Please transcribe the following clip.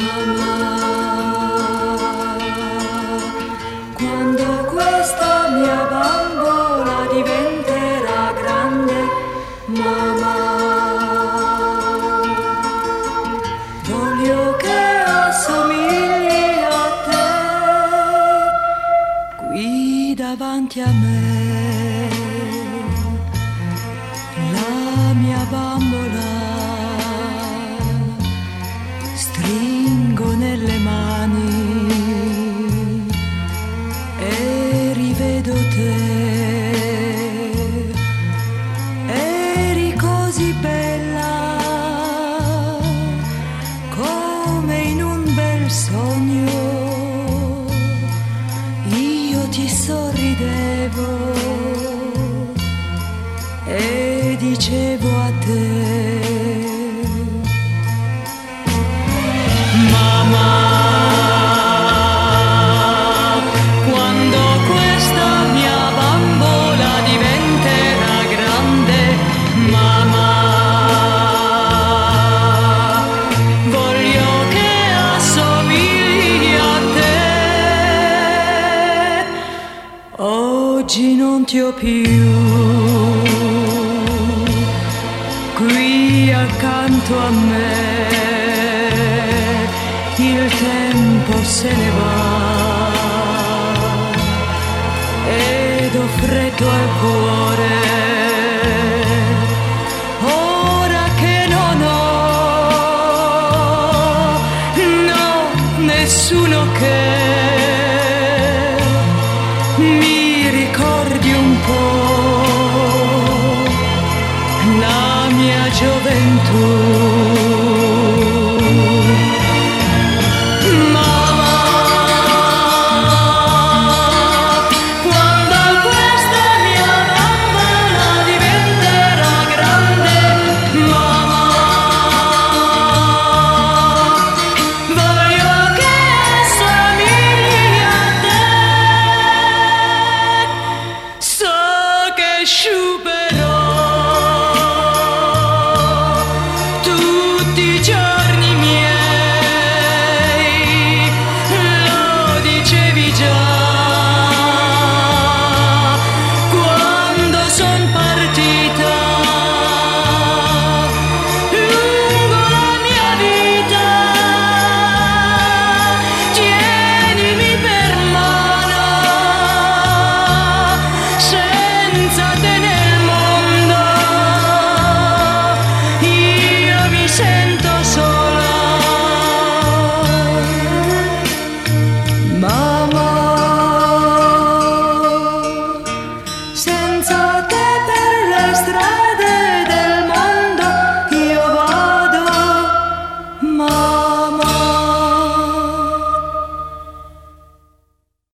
Mamma, quando questa mia bambola diventerà grande, mamma, voglio che assomigli a te qui davanti a me. La mia bambola stringo nelle mani e rivedo te. Eri così bella come in un bel sogno. Io ti sorridevo e dicevo a te: mamma, quando questa mia bambola diventerà grande, mamma, voglio che assomigli a te. Oggi non ti ho più qui accanto a me, il tempo se ne va ed ho freddo al cuore, ora che non ho, no, nessuno che mi ricordi un po' la mia gioventù. Sento